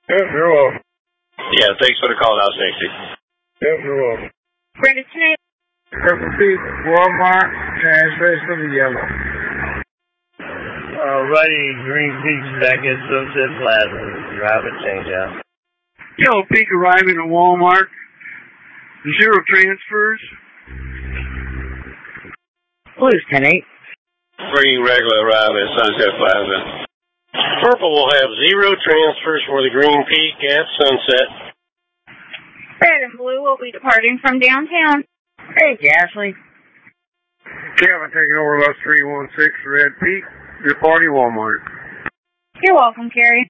Yep, you're welcome. Yeah, thanks for the call out, Stacy. Yep, you're welcome. Brenda Snake. Purple Peak, Walmart, translation of the yellow. Alrighty, Green Peak's back at Sunset Plaza. Drive it, change out. Yellow Peak arriving at Walmart. 0 transfers. Blue's 10-8. Green regular arrive at Sunset Plaza. Purple will have 0 transfers for the Green Peak at Sunset. Red and blue will be departing from downtown. Hey, Ashley. Kevin taking over bus 316, Red Peak, departing Walmart. You're welcome, Carrie.